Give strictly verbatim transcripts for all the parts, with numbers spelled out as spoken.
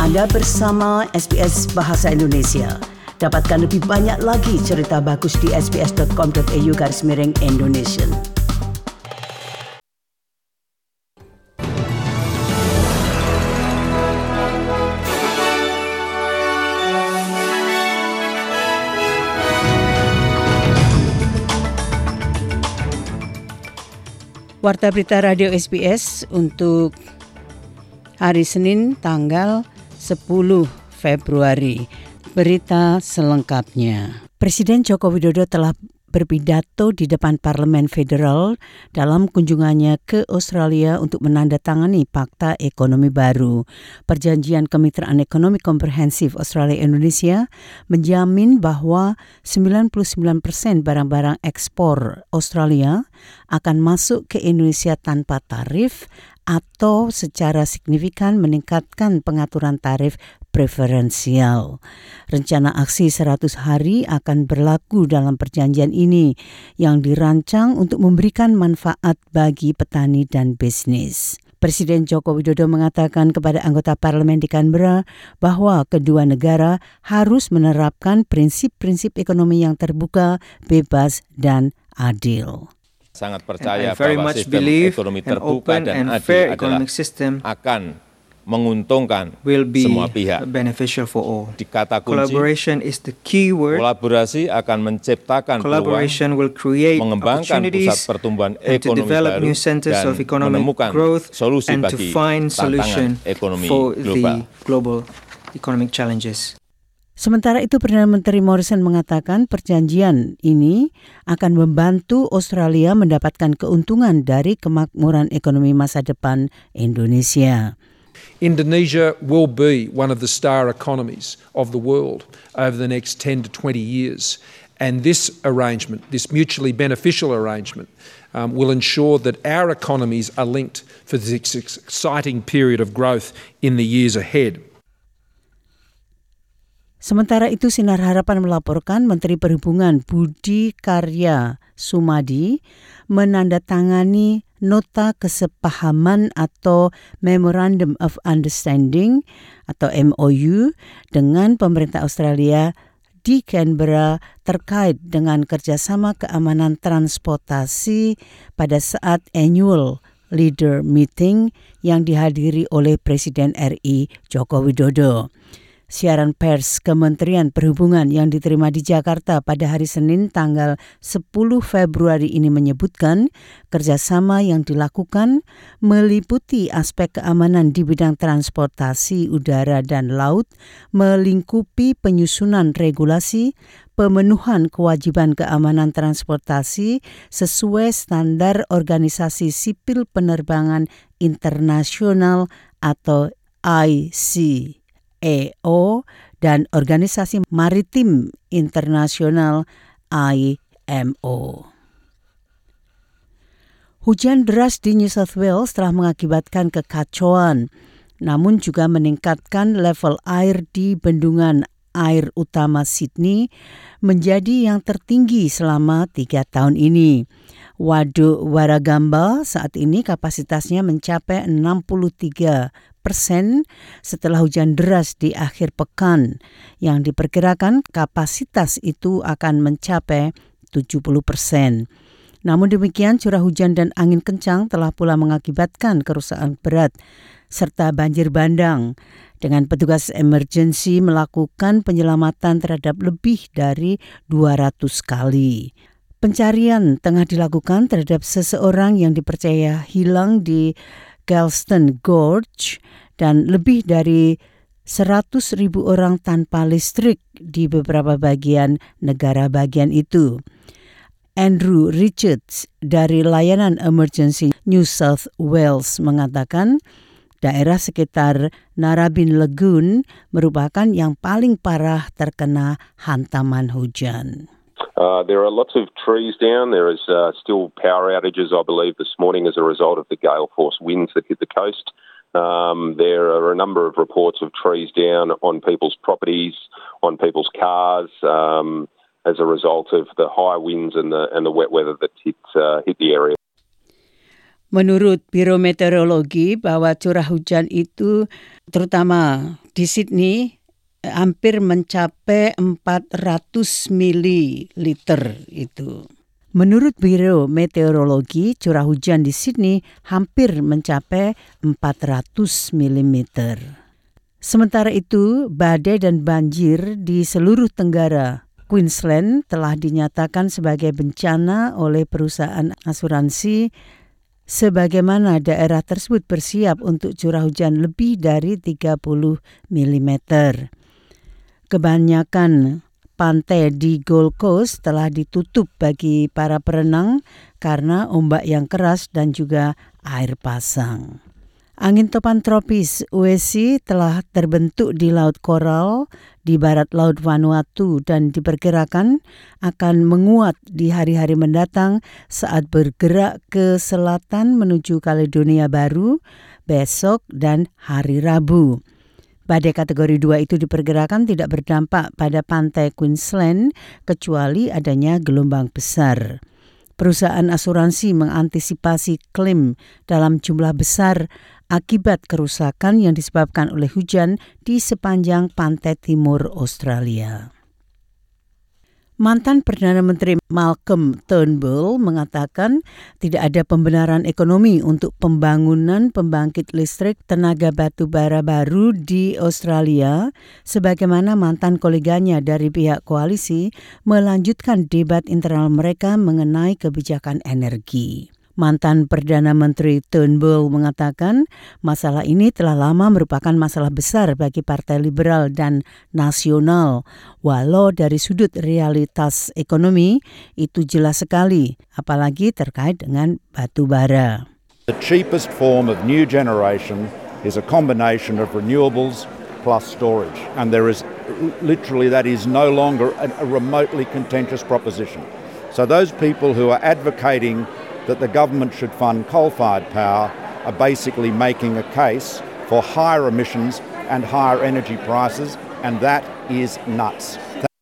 Anda bersama S B S Bahasa Indonesia. Dapatkan lebih banyak lagi cerita bagus di sbs.com.au garis miring Indonesian. Warta Berita Radio S B S untuk hari Senin tanggal sepuluh Februari. Berita selengkapnya. Presiden Joko Widodo telah berpidato di depan Parlemen Federal dalam kunjungannya ke Australia untuk menandatangani Fakta Ekonomi Baru. Perjanjian Kemitraan Ekonomi Komprehensif Australia-Indonesia menjamin bahwa sembilan puluh sembilan persen barang-barang ekspor Australia akan masuk ke Indonesia tanpa tarif atau secara signifikan meningkatkan pengaturan tarif preferensial. Rencana aksi seratus hari akan berlaku dalam perjanjian ini yang dirancang untuk memberikan manfaat bagi petani dan bisnis. Presiden Joko Widodo mengatakan kepada anggota parlemen di Canberra bahwa kedua negara harus menerapkan prinsip-prinsip ekonomi yang terbuka, bebas, dan adil. Sangat percaya bahwa sistem ekonomi terbuka dan adil adalah akan menguntungkan semua pihak. Di kata kunci, kolaborasi akan menciptakan peluang, mengembangkan pusat pertumbuhan ekonomi baru, dan menemukan solusi bagi tantangan ekonomi global. Sementara itu, Perdana Menteri Morrison mengatakan perjanjian ini akan membantu Australia mendapatkan keuntungan dari kemakmuran ekonomi masa depan Indonesia. Indonesia will be one of the star economies of the world over the next ten to twenty years. And this arrangement, this mutually beneficial arrangement, um, will ensure that our economies are linked for this exciting period of growth in the years ahead. Sementara itu, Sinar Harapan melaporkan Menteri Perhubungan Budi Karya Sumadi menandatangani nota kesepahaman atau Memorandum of Understanding atau M O U dengan pemerintah Australia di Canberra terkait dengan kerjasama keamanan transportasi pada saat annual leader meeting yang dihadiri oleh Presiden R I Joko Widodo. Siaran pers Kementerian Perhubungan yang diterima di Jakarta pada hari Senin tanggal sepuluh Februari ini menyebutkan kerjasama yang dilakukan meliputi aspek keamanan di bidang transportasi udara dan laut, melingkupi penyusunan regulasi, pemenuhan kewajiban keamanan transportasi sesuai standar Organisasi Sipil Penerbangan Internasional atau I C A O dan Organisasi Maritim Internasional I M O. Hujan deras di New South Wales telah mengakibatkan kekacauan, namun juga meningkatkan level air di bendungan air utama Sydney menjadi yang tertinggi selama tiga tahun ini. Waduk Warragamba saat ini kapasitasnya mencapai enam puluh tiga persen setelah hujan deras di akhir pekan, yang diperkirakan kapasitas itu akan mencapai tujuh puluh persen. Namun demikian, curah hujan dan angin kencang telah pula mengakibatkan kerusakan berat serta banjir bandang, dengan petugas emergensi melakukan penyelamatan terhadap lebih dari dua ratus kali. Pencarian tengah dilakukan terhadap seseorang yang dipercaya hilang di Galston Gorge dan lebih dari seratus ribu orang tanpa listrik di beberapa bagian negara bagian itu. Andrew Richards dari Layanan Emergency New South Wales mengatakan daerah sekitar Narrabeen Lagoon merupakan yang paling parah terkena hantaman hujan. Uh, there are lots of trees down. There is uh, still power outages, I believe, this morning as a result of the gale force winds that hit the coast. Um, there are a number of reports of trees down on people's properties, on people's cars, um, as a result of the high winds and the and the wet weather that hit uh, hit the area. Menurut Biro Meteorologi bahwa curah hujan itu terutama di Sydney hampir mencapai empat ratus mililiter itu. Menurut Biro Meteorologi, curah hujan di Sydney hampir mencapai empat ratus milimeter. Sementara itu, badai dan banjir di seluruh Tenggara Queensland telah dinyatakan sebagai bencana oleh perusahaan asuransi sebagaimana daerah tersebut bersiap untuk curah hujan lebih dari tiga puluh milimeter. Kebanyakan pantai di Gold Coast telah ditutup bagi para perenang karena ombak yang keras dan juga air pasang. Angin topan tropis U S C telah terbentuk di Laut Coral di barat Laut Vanuatu dan diperkirakan akan menguat di hari-hari mendatang saat bergerak ke selatan menuju Caledonia Baru besok dan hari Rabu. Badai kategori dua itu diperkirakan tidak berdampak pada pantai Queensland kecuali adanya gelombang besar. Perusahaan asuransi mengantisipasi klaim dalam jumlah besar akibat kerusakan yang disebabkan oleh hujan di sepanjang pantai timur Australia. Mantan Perdana Menteri Malcolm Turnbull mengatakan tidak ada pembenaran ekonomi untuk pembangunan pembangkit listrik tenaga batu bara baru di Australia, sebagaimana mantan koleganya dari pihak koalisi melanjutkan debat internal mereka mengenai kebijakan energi. Mantan Perdana Menteri Turnbull mengatakan masalah ini telah lama merupakan masalah besar bagi Partai Liberal dan Nasional, walau dari sudut realitas ekonomi itu jelas sekali, apalagi terkait dengan batu bara. The cheapest form of new generation is a combination of renewables plus storage, and there is literally that is no longer a remotely contentious proposition. So those people who are advocating that the government should fund coal-fired power are basically making a case for higher emissions and higher energy prices, and that is nuts.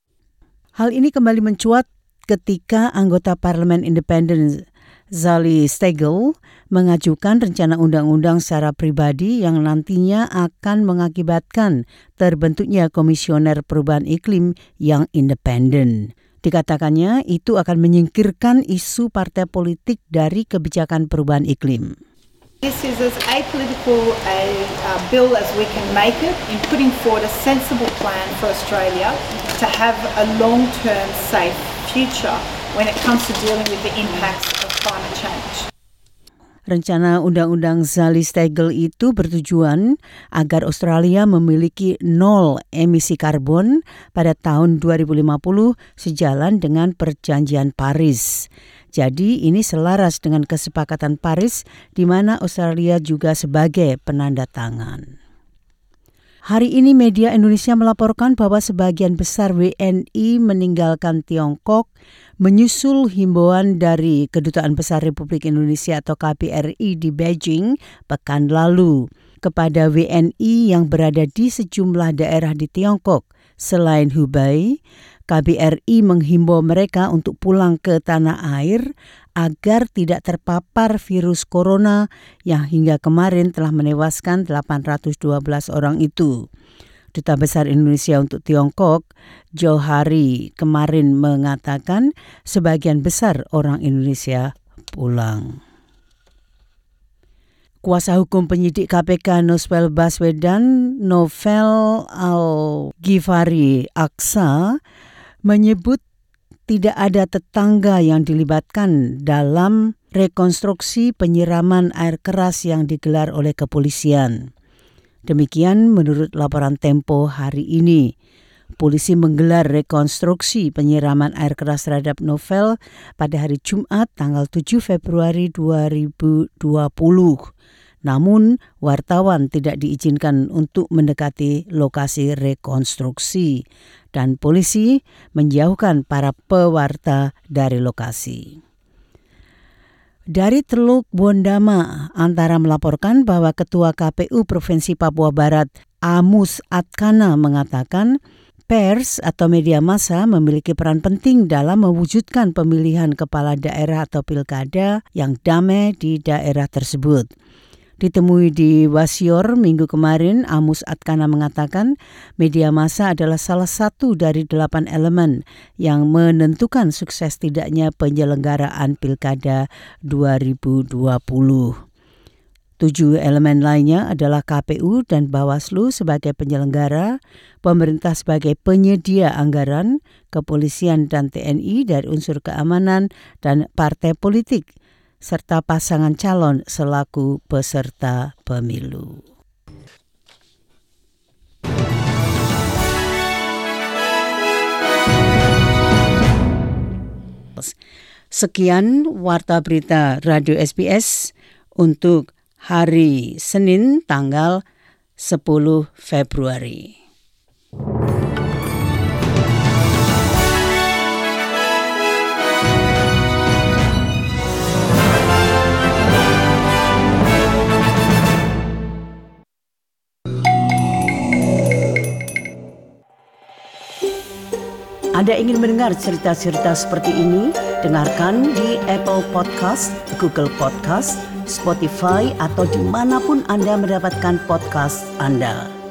Hal ini kembali mencuat ketika anggota Parlemen Independen Zali Steggall mengajukan rencana undang-undang secara pribadi yang nantinya akan mengakibatkan terbentuknya Komisioner Perubahan Iklim yang independen. Dikatakannya itu akan menyingkirkan isu partai politik dari kebijakan perubahan iklim. This is as apolitical a uh, bill as we can make it in putting forward a sensible plan for Australia to have a long-term safe future when it comes to dealing with the impacts of climate change. Rencana Undang-Undang Zali Steggall itu bertujuan agar Australia memiliki nol emisi karbon pada tahun dua ribu lima puluh sejalan dengan Perjanjian Paris. Jadi ini selaras dengan kesepakatan Paris di mana Australia juga sebagai penanda tangan. Hari ini media Indonesia melaporkan bahwa sebagian besar W N I meninggalkan Tiongkok menyusul himbauan dari Kedutaan Besar Republik Indonesia atau K B R I di Beijing pekan lalu kepada W N I yang berada di sejumlah daerah di Tiongkok. Selain Hubei, K B R I menghimbau mereka untuk pulang ke tanah air agar tidak terpapar virus corona yang hingga kemarin telah menewaskan delapan ratus dua belas orang itu. Duta Besar Indonesia untuk Tiongkok, Johari, kemarin mengatakan sebagian besar orang Indonesia pulang. Kuasa hukum penyidik K P K Novel Baswedan, Novel Al-Ghifari Aksa, menyebut tidak ada tetangga yang dilibatkan dalam rekonstruksi penyiraman air keras yang digelar oleh kepolisian. Demikian menurut laporan Tempo hari ini. Polisi menggelar rekonstruksi penyiraman air keras terhadap Novel pada hari Jumat tanggal tujuh Februari dua ribu dua puluh. Namun, wartawan tidak diizinkan untuk mendekati lokasi rekonstruksi dan polisi menjauhkan para pewarta dari lokasi. Dari Teluk Bondama, Antara melaporkan bahwa Ketua K P U Provinsi Papua Barat, Amus Atkana, mengatakan Pers atau media massa memiliki peran penting dalam mewujudkan pemilihan kepala daerah atau pilkada yang damai di daerah tersebut. Ditemui di Wasior minggu kemarin, Amus Atkana mengatakan media massa adalah salah satu dari delapan elemen yang menentukan sukses tidaknya penyelenggaraan pilkada dua ribu dua puluh. Tujuh elemen lainnya adalah K P U dan Bawaslu sebagai penyelenggara, pemerintah sebagai penyedia anggaran, kepolisian dan T N I dari unsur keamanan, dan partai politik, serta pasangan calon selaku peserta pemilu. Sekian Warta Berita Radio S B S untuk hari Senin tanggal sepuluh Februari. Anda ingin mendengar cerita-cerita seperti ini? Dengarkan di Apple Podcast, Google Podcast, Spotify, atau dimanapun Anda mendapatkan podcast Anda.